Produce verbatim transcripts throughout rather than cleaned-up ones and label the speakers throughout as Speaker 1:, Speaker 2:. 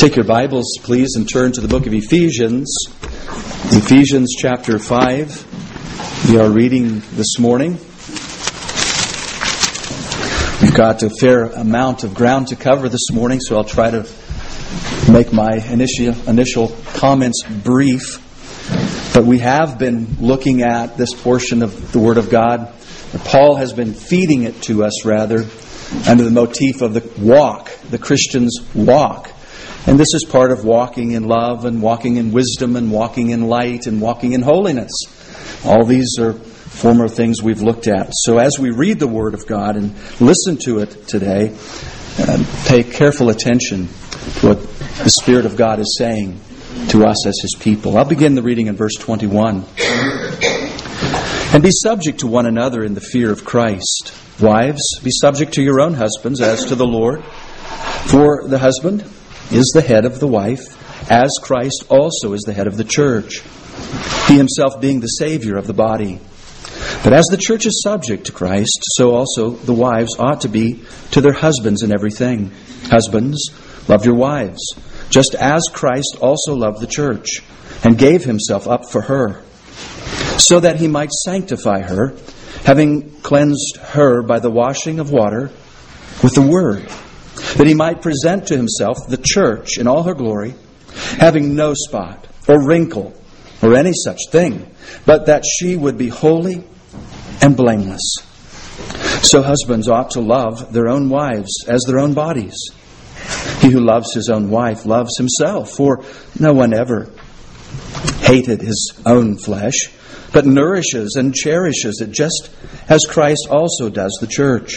Speaker 1: Take your Bibles, please, and turn to the book of Ephesians. Ephesians chapter five. We are reading this morning. We've got a fair amount of ground to cover this morning, so I'll try to make my initial, initial comments brief. But we have been looking at this portion of the Word of God. Paul has been feeding it to us, rather, under the motif of the walk, the Christian's walk. And this is part of walking in love and walking in wisdom and walking in light and walking in holiness. All these are former things we've looked at. So as we read the Word of God and listen to it today, uh, pay careful attention to what the Spirit of God is saying to us as His people. I'll begin the reading in verse twenty-one. And be subject to one another in the fear of Christ. Wives, be subject to your own husbands as to the Lord. For the husband is the head of the wife, as Christ also is the head of the church, He Himself being the Savior of the body. But as the church is subject to Christ, so also the wives ought to be to their husbands in everything. Husbands, love your wives, just as Christ also loved the church, and gave Himself up for her, so that He might sanctify her, having cleansed her by the washing of water with the Word, that He might present to Himself the church in all her glory, having no spot or wrinkle or any such thing, but that she would be holy and blameless. So husbands ought to love their own wives as their own bodies. He who loves his own wife loves himself, for no one ever hated his own flesh, but nourishes and cherishes it, just as Christ also does the church,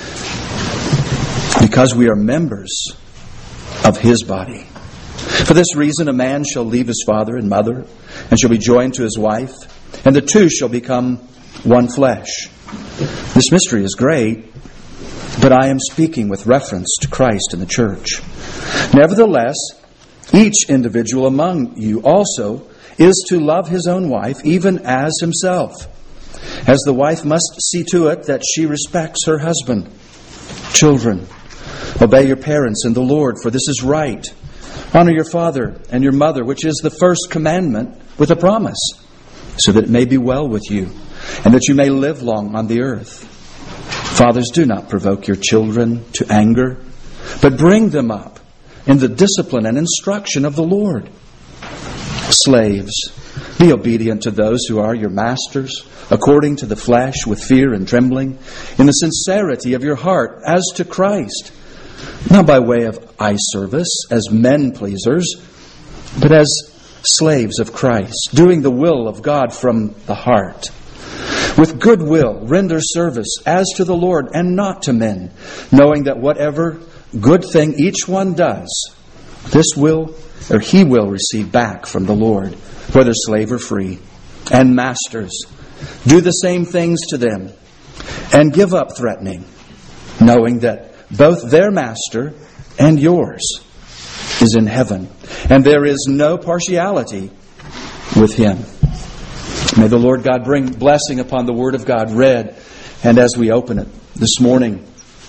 Speaker 1: because we are members of His body. For this reason a man shall leave his father and mother, and shall be joined to his wife, and the two shall become one flesh. This mystery is great, but I am speaking with reference to Christ and the church. Nevertheless, each individual among you also is to love his own wife, even as himself, as the wife must see to it that she respects her husband. Children, obey your parents in the Lord, for this is right. Honor your father and your mother, which is the first commandment, with a promise, so that it may be well with you, and that you may live long on the earth. Fathers, do not provoke your children to anger, but bring them up in the discipline and instruction of the Lord. Slaves, be obedient to those who are your masters, according to the flesh, with fear and trembling, in the sincerity of your heart, as to Christ, not by way of eye service, as men pleasers, but as slaves of Christ, doing the will of God from the heart. With good will, render service as to the Lord and not to men, knowing that whatever good thing each one does, this will or he will receive back from the Lord, whether slave or free. And masters, do the same things to them, and give up threatening, knowing that both their master and yours is in heaven, and there is no partiality with Him. May the Lord God bring blessing upon the Word of God read, and as we open it this morning.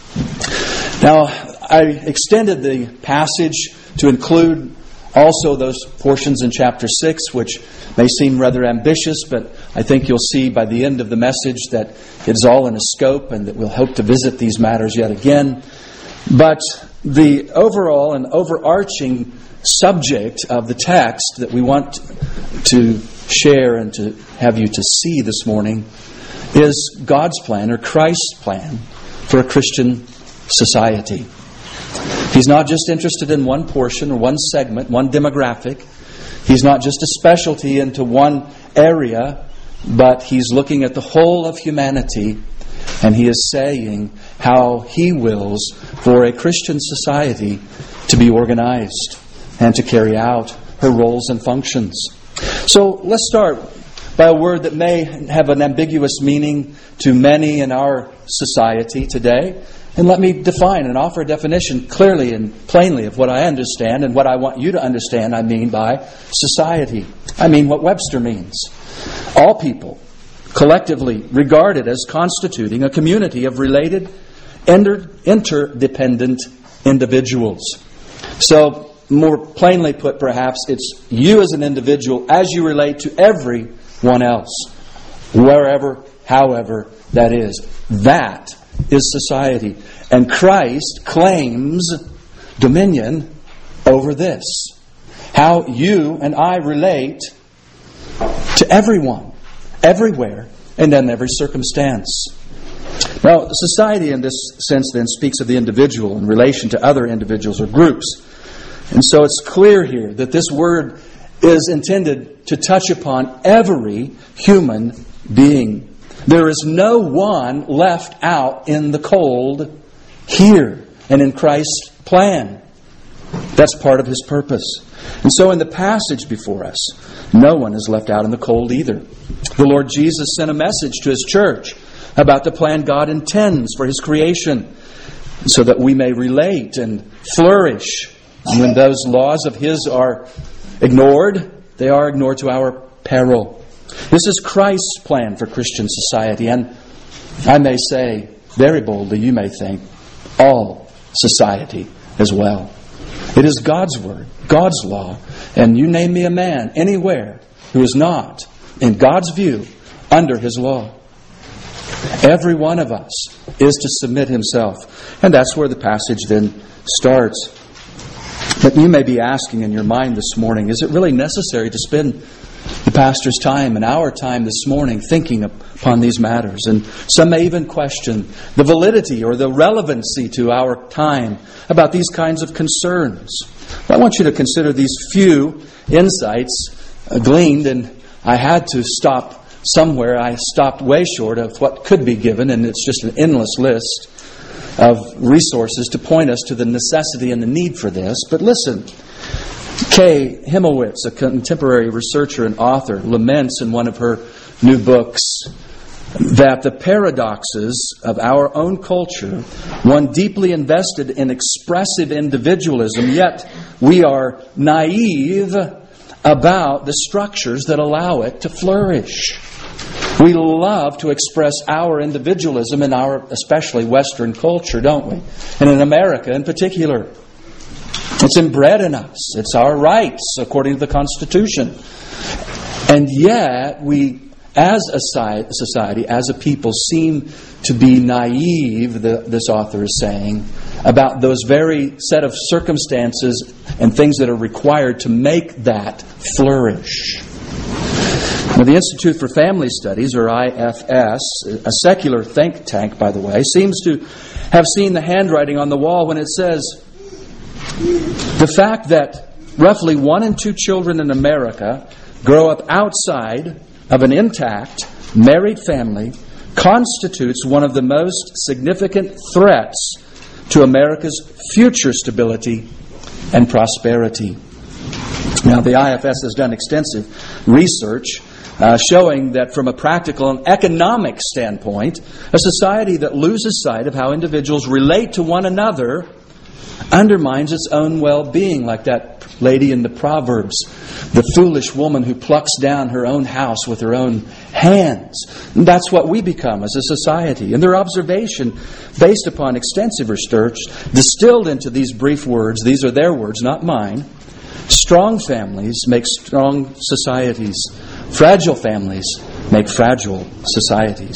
Speaker 1: Now, I extended the passage to include also those portions in chapter six, which may seem rather ambitious, but I think you'll see by the end of the message that it is all in a scope and that we'll hope to visit these matters yet again. But the overall and overarching subject of the text that we want to share and to have you to see this morning is God's plan, or Christ's plan, for a Christian society. He's not just interested in one portion or one segment, one demographic. He's not just a specialty into one area, but He's looking at the whole of humanity, and He is saying how He wills for a Christian society to be organized and to carry out her roles and functions. So let's start by a word that may have an ambiguous meaning to many in our society today. And let me define and offer a definition clearly and plainly of what I understand and what I want you to understand I mean by society. I mean what Webster means. All people, collectively regarded as constituting a community of related, inter- interdependent individuals. So more plainly put, perhaps, it's you as an individual as you relate to everyone else, wherever, however that is. That is society. And Christ claims dominion over this. How you and I relate to everyone, everywhere, and in every circumstance. Now, society in this sense then speaks of the individual in relation to other individuals or groups. And so it's clear here that this word is intended to touch upon every human being. There is no one left out in the cold here and in Christ's plan. That's part of His purpose. And so in the passage before us, no one is left out in the cold either. The Lord Jesus sent a message to His church about the plan God intends for His creation so that we may relate and flourish. And when those laws of His are ignored, they are ignored to our peril. This is Christ's plan for Christian society, and I may say, very boldly, you may think, all society as well. It is God's Word, God's law, and you name me a man anywhere who is not, in God's view, under His law. Every one of us is to submit himself. And that's where the passage then starts. But you may be asking in your mind this morning, is it really necessary to spend the pastor's time and our time this morning thinking upon these matters? And some may even question the validity or the relevancy to our time about these kinds of concerns. But I want you to consider these few insights uh, gleaned, and I had to stop somewhere. I stopped way short of what could be given, and it's just an endless list of resources to point us to the necessity and the need for this. But listen, Kay Himmelwitz, a contemporary researcher and author, laments in one of her new books that the paradoxes of our own culture, one deeply invested in expressive individualism, yet we are naive about the structures that allow it to flourish. We love to express our individualism in our, especially Western culture, don't we? And in America in particular. It's inbred in us. It's our rights according to the Constitution. And yet we, as a society, as a people, seem to be naive, the, this author is saying, about those very set of circumstances and things that are required to make that flourish. Now, the Institute for Family Studies, or I F S, a secular think tank, by the way, seems to have seen the handwriting on the wall when it says, the fact that roughly one in two children in America grow up outside of an intact, married family constitutes one of the most significant threats to America's future stability and prosperity. Now, the I F S has done extensive research uh, showing that from a practical and economic standpoint, a society that loses sight of how individuals relate to one another undermines its own well-being, like that lady in the Proverbs, the foolish woman who plucks down her own house with her own hands. And that's what we become as a society. And their observation, based upon extensive research, distilled into these brief words, these are their words, not mine: strong families make strong societies. Fragile families make fragile societies.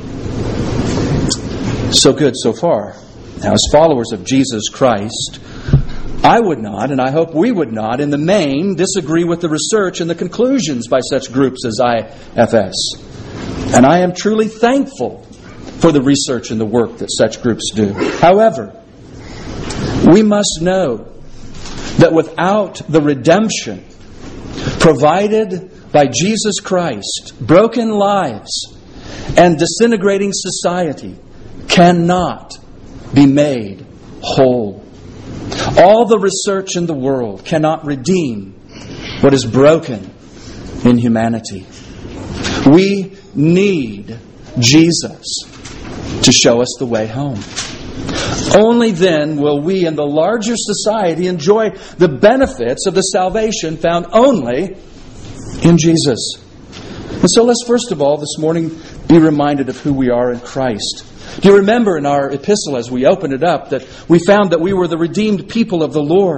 Speaker 1: So good so far. Now, as followers of Jesus Christ, I would not, and I hope we would not, in the main, disagree with the research and the conclusions by such groups as I F S. And I am truly thankful for the research and the work that such groups do. However, we must know that without the redemption provided by Jesus Christ, broken lives and disintegrating society cannot be made whole. All the research in the world cannot redeem what is broken in humanity. We need Jesus to show us the way home. Only then will we in the larger society enjoy the benefits of the salvation found only in Jesus. And so let's first of all this morning be reminded of who we are in Christ. Do you remember in our epistle as we opened it up that we found that we were the redeemed people of the Lord?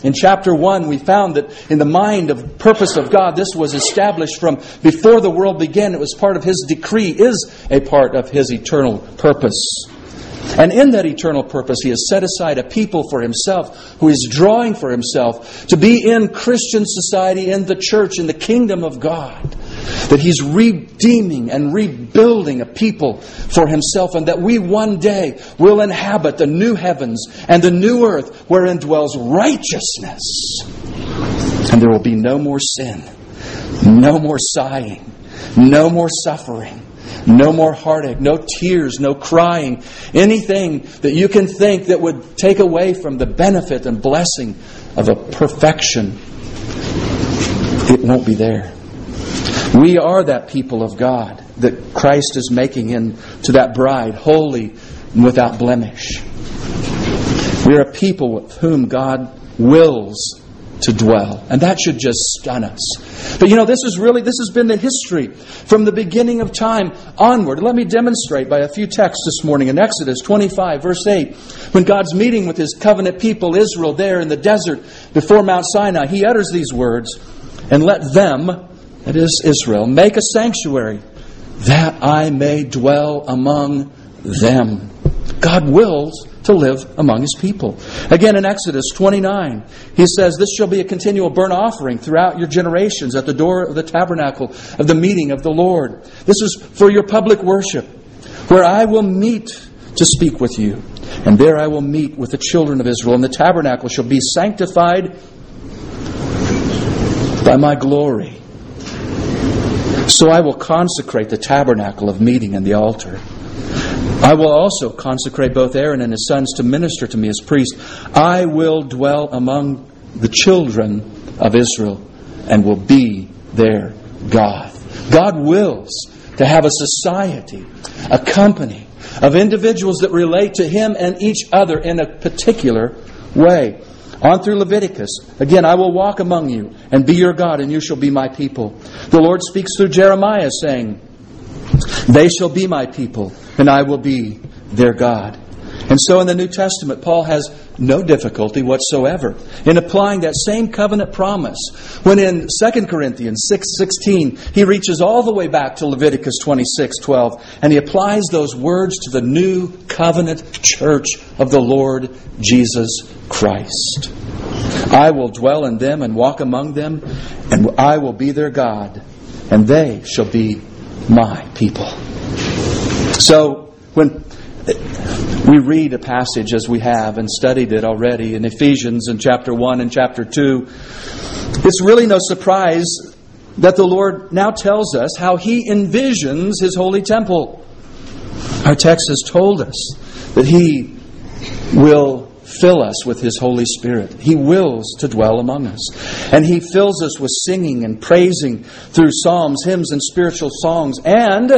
Speaker 1: In chapter one, we found that in the mind of purpose of God, this was established from before the world began. It was part of His decree, is a part of His eternal purpose. And in that eternal purpose, He has set aside a people for Himself, who is drawing for Himself to be in Christian society, in the church, in the kingdom of God. That He's redeeming and rebuilding a people for Himself, and that we one day will inhabit the new heavens and the new earth wherein dwells righteousness. And there will be no more sin, no more sighing, no more suffering, no more heartache, no tears, no crying, anything that you can think that would take away from the benefit and blessing of a perfection. It won't be there. We are that people of God that Christ is making into that bride, holy and without blemish. We are a people with whom God wills to dwell. And that should just stun us. But you know, this is really, this has been the history from the beginning of time onward. Let me demonstrate by a few texts this morning. In Exodus twenty-five, verse eight, when God's meeting with His covenant people, Israel, there in the desert before Mount Sinai, He utters these words, "And let them," that is Israel, "make a sanctuary, that I may dwell among them." God wills to live among His people. Again, in Exodus twenty-nine, He says, "This shall be a continual burnt offering throughout your generations at the door of the tabernacle of the meeting of the Lord. This is for your public worship, where I will meet to speak with you. And there I will meet with the children of Israel. And the tabernacle shall be sanctified by my glory. So I will consecrate the tabernacle of meeting and the altar. I will also consecrate both Aaron and his sons to minister to me as priests. I will dwell among the children of Israel and will be their God." God wills to have a society, a company of individuals that relate to Him and each other in a particular way. On through Leviticus, again, "I will walk among you and be your God, and you shall be my people." The Lord speaks through Jeremiah, saying, "They shall be my people, and I will be their God." And so in the New Testament, Paul has no difficulty whatsoever in applying that same covenant promise. When in Second Corinthians six sixteen, he reaches all the way back to Leviticus twenty-six twelve, and he applies those words to the new covenant church of the Lord Jesus Christ. "I will dwell in them and walk among them, and I will be their God, and they shall be my people." So, when we read a passage as we have and studied it already in Ephesians in chapter one and chapter two, it's really no surprise that the Lord now tells us how He envisions His holy temple. Our text has told us that He will fill us with His Holy Spirit. He wills to dwell among us. And He fills us with singing and praising through psalms, hymns, and spiritual songs, and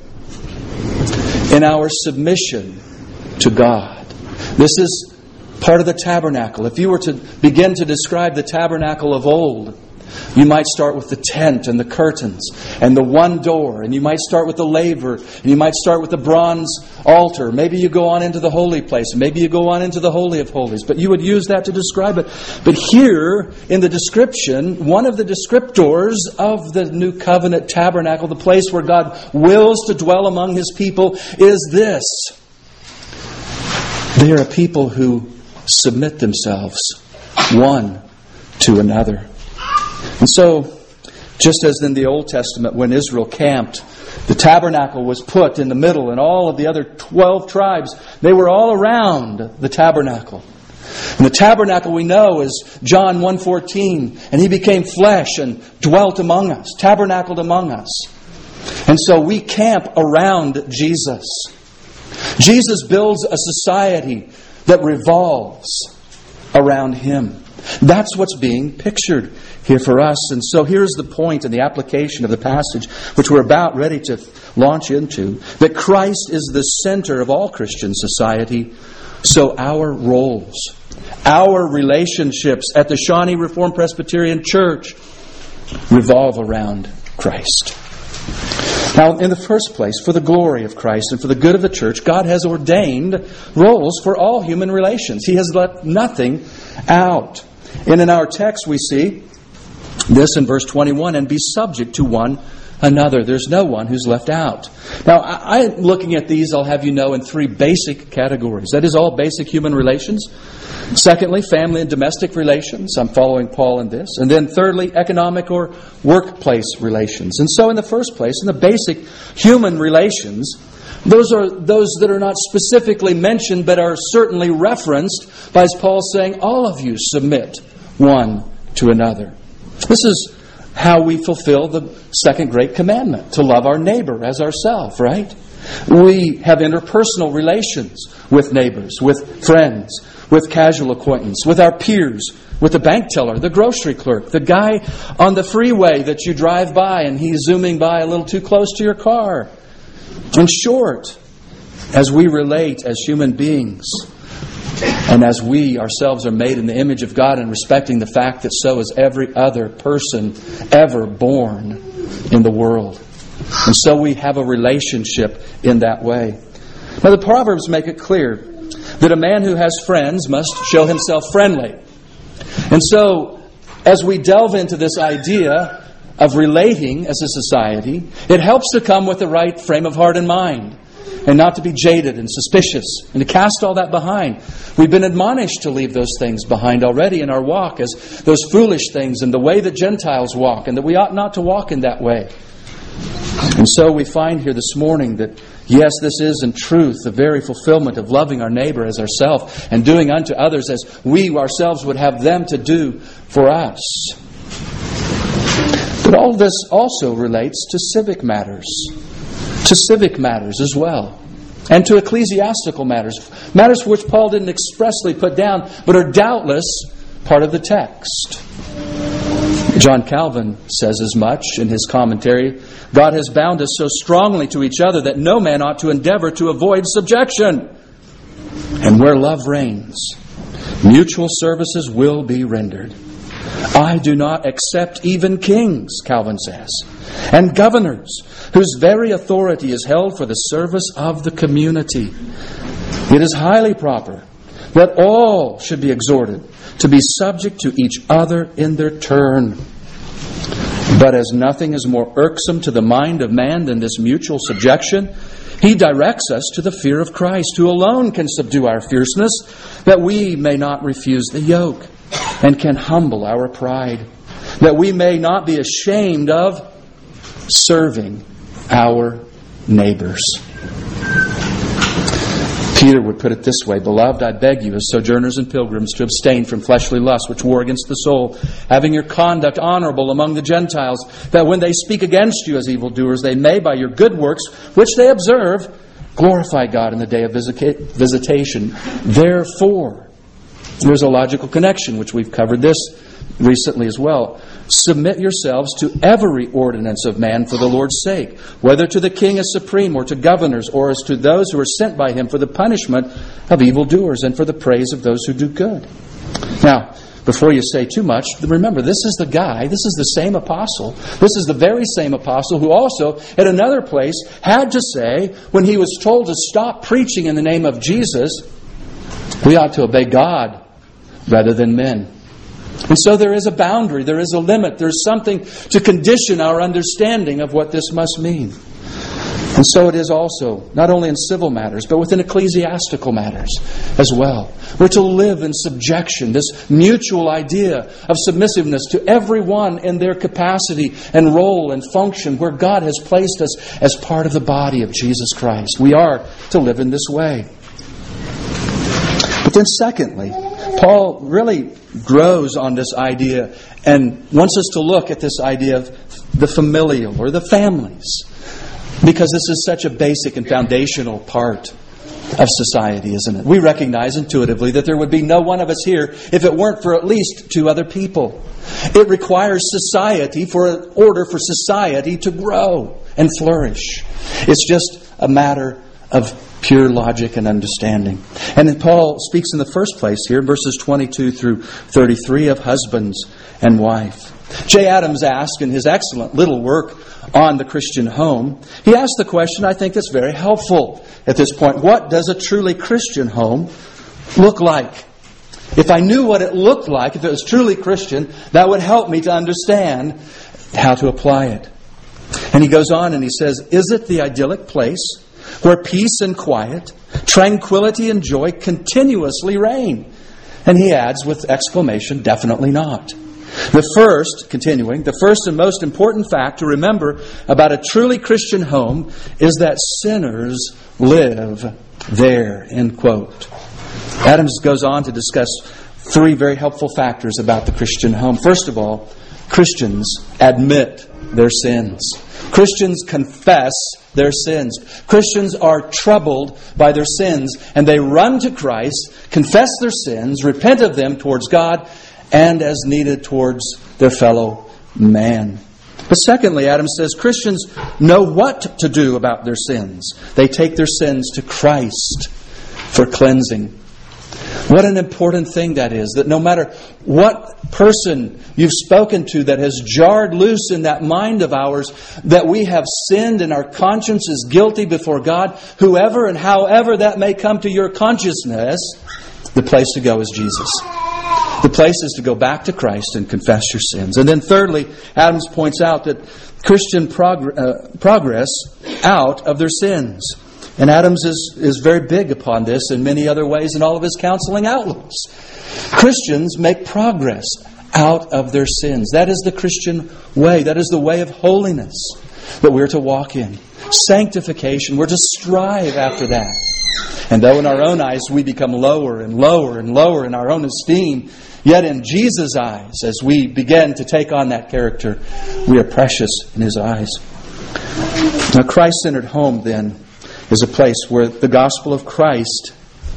Speaker 1: in our submission to God. This is part of the tabernacle. If you were to begin to describe the tabernacle of old, you might start with the tent and the curtains and the one door, and you might start with the laver, and you might start with the bronze altar. Maybe you go on into the holy place, and maybe you go on into the Holy of Holies, but you would use that to describe it. But here in the description, one of the descriptors of the new covenant tabernacle, the place where God wills to dwell among His people, is this: they are a people who submit themselves one to another. And so, just as in the Old Testament when Israel camped, the tabernacle was put in the middle, and all of the other twelve tribes, they were all around the tabernacle. And the tabernacle, we know, is John one fourteen, and He became flesh and dwelt among us, tabernacled among us. And so we camp around Jesus. Jesus builds a society that revolves around Him. That's what's being pictured here for us. And so here's the point and the application of the passage, which we're about ready to launch into, that Christ is the center of all Christian society. So our roles, our relationships at the Shawnee Reformed Presbyterian Church revolve around Christ. Now, in the first place, for the glory of Christ and for the good of the church, God has ordained roles for all human relations. He has left nothing out. And in our text we see this in verse twenty-one, and be subject to one another. There's no one who's left out. Now, I, I looking at these, I'll have you know, in three basic categories. That is all basic human relations. Secondly, family and domestic relations. I'm following Paul in this. And then thirdly, economic or workplace relations. And so in the first place, in the basic human relations, those are those that are not specifically mentioned but are certainly referenced by Paul saying, all of you submit one to another. This is how we fulfill the second great commandment, to love our neighbor as ourselves, right? We have interpersonal relations with neighbors, with friends, with casual acquaintance, with our peers, with the bank teller, the grocery clerk, the guy on the freeway that you drive by and he's zooming by a little too close to your car. In short, as we relate as human beings, and as we ourselves are made in the image of God and respecting the fact that so is every other person ever born in the world. And so we have a relationship in that way. Now the Proverbs make it clear that a man who has friends must show himself friendly. And so as we delve into this idea of relating as a society, it helps to come with the right frame of heart and mind, and not to be jaded and suspicious, and to cast all that behind. We've been admonished to leave those things behind already in our walk as those foolish things and the way that Gentiles walk, and that we ought not to walk in that way. And so we find here this morning that, yes, this is in truth the very fulfillment of loving our neighbor as ourselves and doing unto others as we ourselves would have them to do for us. But all this also relates to civic matters. To civic matters as well. And to ecclesiastical matters. Matters for which Paul didn't expressly put down, but are doubtless part of the text. John Calvin says as much in his commentary. God has bound us so strongly to each other that no man ought to endeavor to avoid subjection. And where love reigns, mutual services will be rendered. I do not accept even kings, Calvin says, and governors, whose very authority is held for the service of the community. It is highly proper that all should be exhorted to be subject to each other in their turn. But as nothing is more irksome to the mind of man than this mutual subjection, he directs us to the fear of Christ, who alone can subdue our fierceness, that we may not refuse the yoke, and can humble our pride, that we may not be ashamed of serving our neighbors. Peter would put it this way, Beloved, I beg you, as sojourners and pilgrims, to abstain from fleshly lusts which war against the soul, having your conduct honorable among the Gentiles, that when they speak against you as evildoers, they may, by your good works, which they observe, glorify God in the day of visitation. Therefore, there's a logical connection, which we've covered this recently as well. Submit yourselves to every ordinance of man for the Lord's sake, whether to the king as supreme, or to governors, or as to those who are sent by him for the punishment of evildoers and for the praise of those who do good. Now, before you say too much, remember, this is the guy, this is the same apostle, this is the very same apostle who also, at another place, had to say, when he was told to stop preaching in the name of Jesus, we ought to obey God rather than men. And so there is a boundary, there is a limit, there's something to condition our understanding of what this must mean. And so it is also, not only in civil matters, but within ecclesiastical matters as well. We're to live in subjection, this mutual idea of submissiveness to everyone in their capacity and role and function where God has placed us as part of the body of Jesus Christ. We are to live in this way. But then secondly, Paul really grows on this idea and wants us to look at this idea of the familial or the families, because this is such a basic and foundational part of society, isn't it? We recognize intuitively that there would be no one of us here if it weren't for at least two other people. It requires society for in order for society to grow and flourish. It's just a matter of pure logic and understanding. And then Paul speaks in the first place here, verses twenty-two through thirty-three, of husbands and wife. Jay Adams asked in his excellent little work on the Christian home, he asked the question I think that's very helpful at this point. What does a truly Christian home look like? if I knew what it looked like, if it was truly Christian, that would help me to understand how to apply it. And he goes on and he says, is it the idyllic place where peace and quiet, tranquility and joy continuously reign? And he adds with exclamation, definitely not. The first, continuing, the first and most important fact to remember about a truly Christian home is that sinners live there, end quote. Adams goes on to discuss three very helpful factors about the Christian home. First of all, Christians admit their sins. Christians confess their sins. Christians are troubled by their sins, and they run to Christ, confess their sins, repent of them towards God, and as needed towards their fellow man. But secondly, Adam says Christians know what to do about their sins. They take their sins to Christ for cleansing. What an important thing that is, that no matter what person you've spoken to that has jarred loose in that mind of ours, that we have sinned and our conscience is guilty before God, whoever and however that may come to your consciousness, the place to go is Jesus. The place is to go back to Christ and confess your sins. And then thirdly, Adams points out that Christian prog- uh, progress out of their sins. And Adams is, is very big upon this in many other ways in all of his counseling outlooks. Christians make progress out of their sins. That is the Christian way. That is the way of holiness that we're to walk in. Sanctification. We're to strive after that. And though in our own eyes we become lower and lower and lower in our own esteem, yet in Jesus' eyes, as we begin to take on that character, we are precious in His eyes. Now, Christ-centered home, then, is a place where the gospel of Christ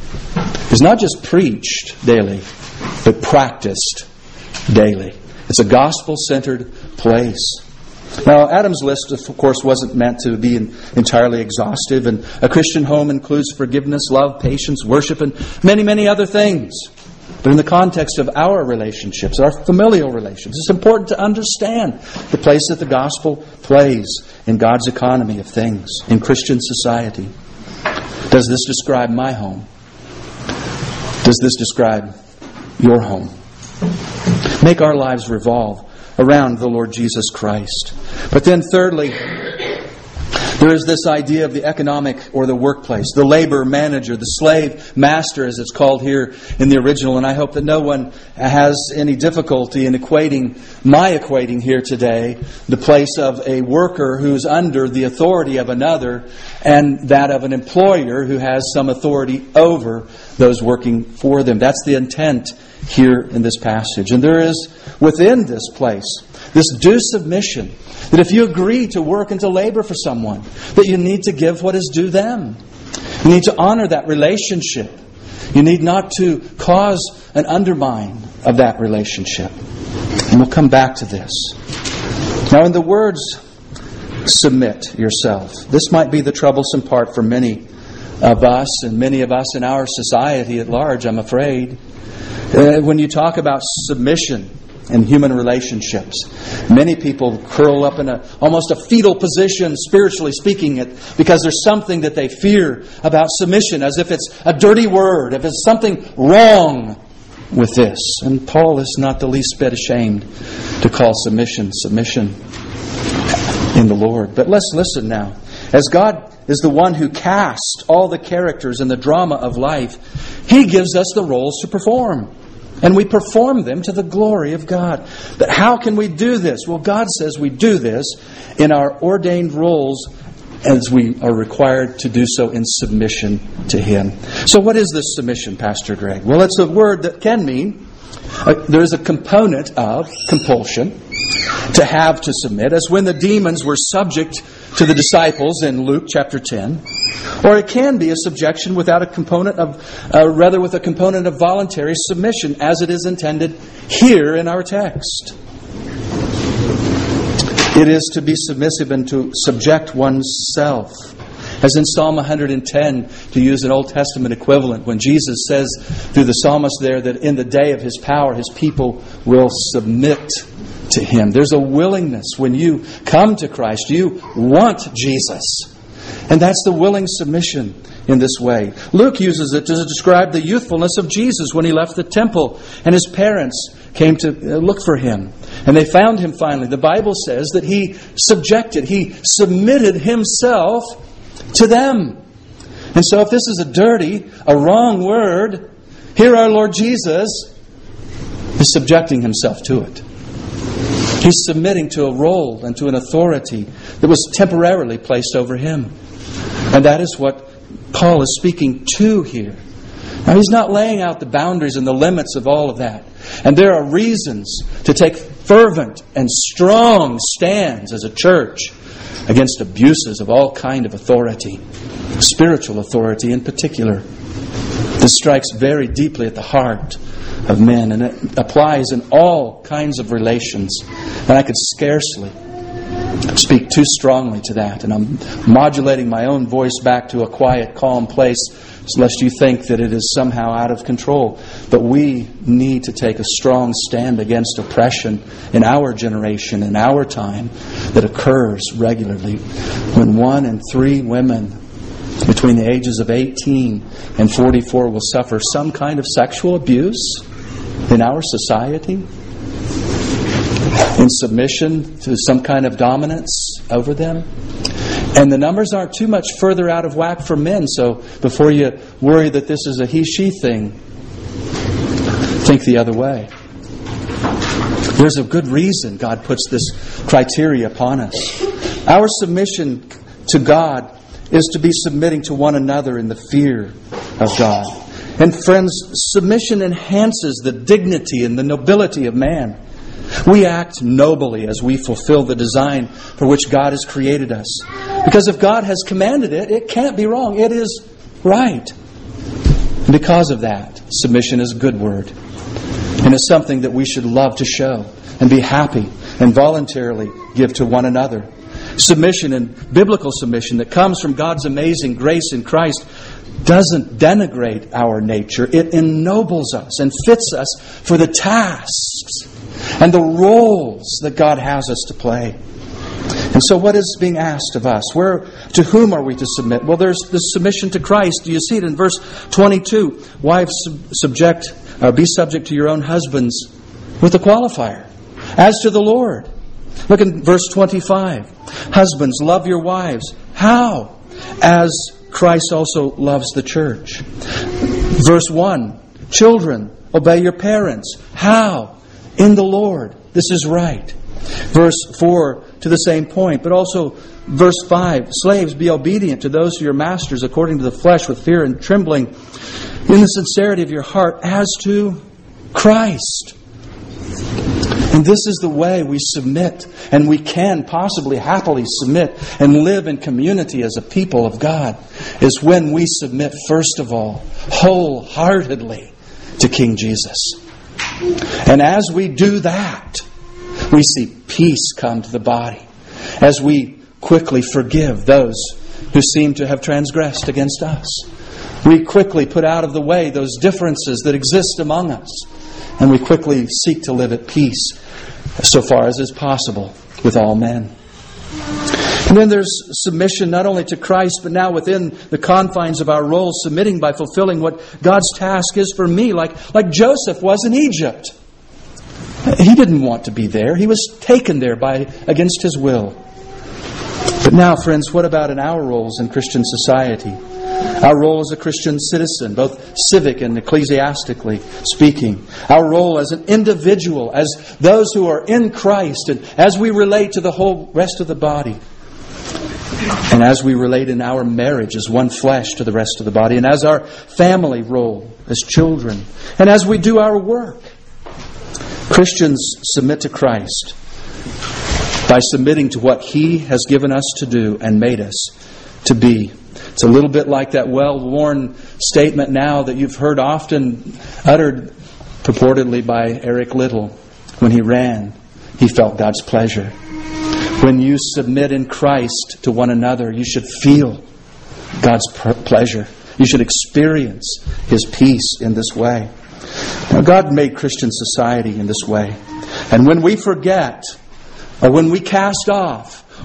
Speaker 1: is not just preached daily, but practiced daily. It's a gospel-centered place. Now, Adam's list, of course, wasn't meant to be entirely exhaustive, and a Christian home includes forgiveness, love, patience, worship, and many, many other things. But in the context of our relationships, our familial relations, it's important to understand the place that the gospel plays in God's economy of things, in Christian society. Does this describe my home? Does this describe your home? Make our lives revolve around the Lord Jesus Christ. But then thirdly, there is this idea of the economic or the workplace, the labor manager, the slave master as it's called here in the original. And I hope that no one has any difficulty in equating, my equating here today, the place of a worker who's under the authority of another and that of an employer who has some authority over those working for them. That's the intent here in this passage. And there is within this place this due submission, that if you agree to work and to labor for someone, that you need to give what is due them. You need to honor that relationship. You need not to cause an undermine of that relationship. And we'll come back to this. Now, in the words, submit yourself, this might be the troublesome part for many of us and many of us in our society at large, I'm afraid. Uh, when you talk about submission in human relationships, many people curl up in a almost a fetal position, spiritually speaking, it because there's something that they fear about submission, as if it's a dirty word, if it's something wrong with this. And Paul is not the least bit ashamed to call submission submission in the Lord. But let's listen now. As God is the one who cast all the characters in the drama of life, He gives us the roles to perform. And we perform them to the glory of God. But how can we do this? Well, God says we do this in our ordained roles as we are required to do so in submission to Him. So what is this submission, Pastor Greg? Well, it's a word that can mean uh, there is a component of compulsion to have to submit, as when the demons were subject to the disciples in Luke chapter ten. Or it can be a subjection without a component of, uh, rather with a component of voluntary submission, as it is intended here in our text. It is to be submissive and to subject oneself. As in Psalm one hundred ten, to use an Old Testament equivalent, when Jesus says through the psalmist there that in the day of His power, His people will submit to Him. There's a willingness when you come to Christ. You want Jesus. And that's the willing submission in this way. Luke uses it to describe the youthfulness of Jesus when he left the temple and his parents came to look for him. And they found him finally. The Bible says that he subjected, he submitted himself to them. And so if this is a dirty, a wrong word, here our Lord Jesus is subjecting himself to it. He's submitting to a role and to an authority that was temporarily placed over him. And that is what Paul is speaking to here. Now, he's not laying out the boundaries and the limits of all of that. And there are reasons to take fervent and strong stands as a church against abuses of all kind of authority, spiritual authority in particular. This strikes very deeply at the heart of men, and it applies in all kinds of relations. And I could scarcely speak too strongly to that. And I'm modulating my own voice back to a quiet, calm place, lest you think that it is somehow out of control. But we need to take a strong stand against oppression in our generation, in our time, that occurs regularly. When one in three women between the ages of eighteen and forty-four will suffer some kind of sexual abuse in our society, in submission to some kind of dominance over them. And the numbers aren't too much further out of whack for men, so before you worry that this is a he-she thing, think the other way. There's a good reason God puts this criteria upon us. Our submission to God is to be submitting to one another in the fear of God. And friends, submission enhances the dignity and the nobility of man. We act nobly as we fulfill the design for which God has created us. Because if God has commanded it, it can't be wrong. It is right. And because of that, submission is a good word. And it's something that we should love to show and be happy and voluntarily give to one another. Submission and biblical submission that comes from God's amazing grace in Christ doesn't denigrate our nature. It ennobles us and fits us for the tasks and the roles that God has us to play. And so what is being asked of us? Where, to whom are we to submit? Well, there's the submission to Christ. Do you see it in verse twenty-two? Wives, subject, uh, be subject to your own husbands with a qualifier. As to the Lord. Look in verse twenty-five. Husbands, love your wives. How? As Christ also loves the church. Verse one. Children, obey your parents. How? In the Lord. This is right. Verse four, to the same point, but also verse five. Slaves, be obedient to those of your masters according to the flesh with fear and trembling in the sincerity of your heart as to Christ. And this is the way we submit, and we can possibly happily submit and live in community as a people of God, is when we submit, first of all, wholeheartedly to King Jesus. And as we do that, we see peace come to the body as we quickly forgive those who seem to have transgressed against us. We quickly put out of the way those differences that exist among us. And we quickly seek to live at peace so far as is possible with all men. And then there's submission not only to Christ, but now within the confines of our role, submitting by fulfilling what God's task is for me, like, like Joseph was in Egypt. He didn't want to be there. He was taken there by against his will. But now, friends, what about in our roles in Christian society? Our role as a Christian citizen, both civic and ecclesiastically speaking. Our role as an individual, as those who are in Christ, and as we relate to the whole rest of the body. And as we relate in our marriage as one flesh to the rest of the body. And as our family role as children. And as we do our work. Christians submit to Christ by submitting to what He has given us to do and made us to be. It's a little bit like that well-worn statement now that you've heard often uttered purportedly by Eric Liddell. When he ran, he felt God's pleasure. When you submit in Christ to one another, you should feel God's pleasure. You should experience His peace in this way. Now, God made Christian society in this way. And when we forget, or when we cast off,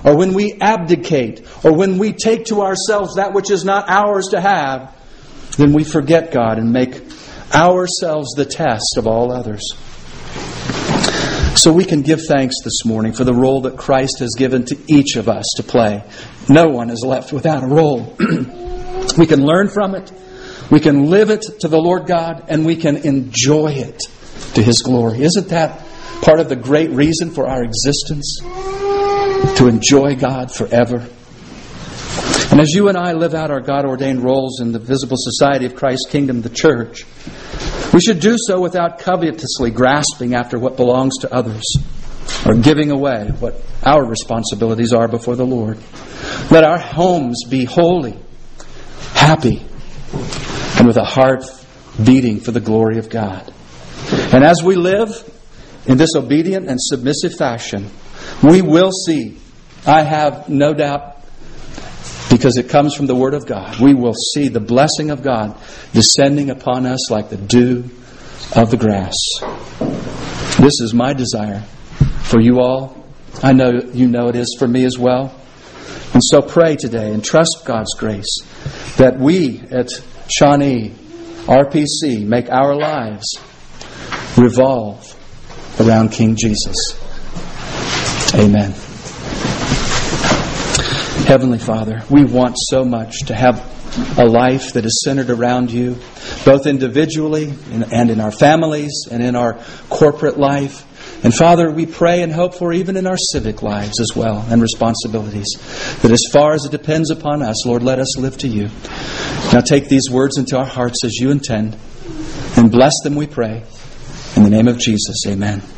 Speaker 1: or when we abdicate, or when we take to ourselves that which is not ours to have, then we forget God and make ourselves the test of all others. So we can give thanks this morning for the role that Christ has given to each of us to play. No one is left without a role. We can learn from it. We can live it to the Lord God, and we can enjoy it to His glory. Isn't that part of the great reason for our existence? To enjoy God forever. And as you and I live out our God-ordained roles in the visible society of Christ's kingdom, the church, we should do so without covetously grasping after what belongs to others, or giving away what our responsibilities are before the Lord. Let our homes be holy, happy, and with a heart beating for the glory of God. And as we live in this obedient and submissive fashion, we will see, I have no doubt, because it comes from the Word of God, we will see the blessing of God descending upon us like the dew of the grass. This is my desire for you all. I know you know it is for me as well. And so pray today and trust God's grace that we at Shawnee R P C make our lives revolve around King Jesus. Amen. Heavenly Father, we want so much to have a life that is centered around You, both individually and in our families and in our corporate life. And Father, we pray and hope for even in our civic lives as well and responsibilities, that as far as it depends upon us, Lord, let us live to You. Now take these words into our hearts as You intend, and bless them, we pray. In the name of Jesus, amen.